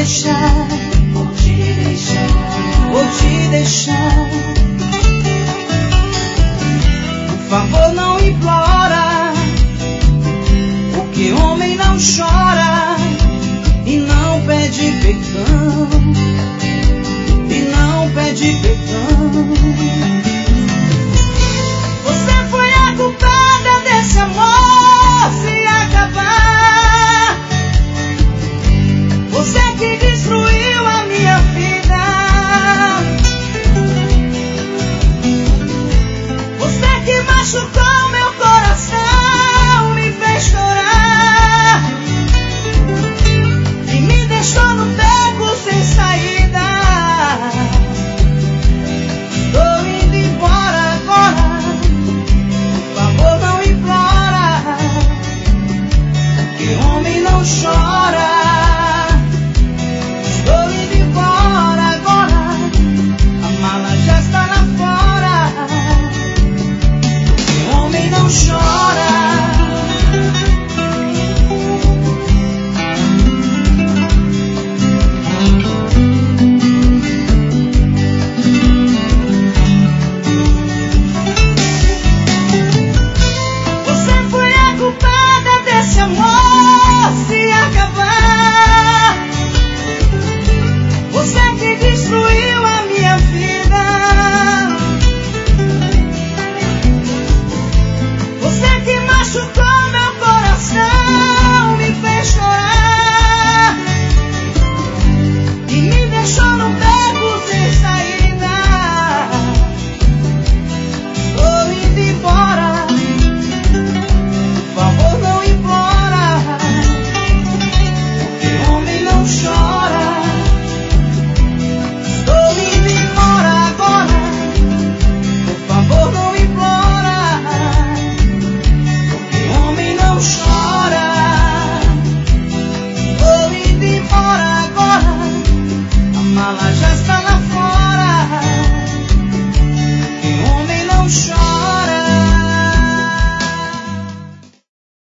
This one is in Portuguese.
deixar, vou te deixar. Por favor, não implora, porque homem não chora e não pede perdão, e não pede perdão. Você foi a culpada desse amor se acabar. Você que destruiu a minha vida. Você que machucou meu coração, me fez chorar e me deixou no beco sem saída. Tô indo embora agora, por favor não implora, que homem não chora. Estou indo embora agora, a mala já está lá fora, que homem não chora. Você foi a culpada desse amor se acabar. Você que destruiu a minha vida. Você que machucou meu coração, me fez chorar e me deixou no beco sem saída. Tô indo embora, por favor não implora, porque homem não chora. Estou indo embora agora, por favor não implora, porque homem não chora. Estou indo embora agora, a mala já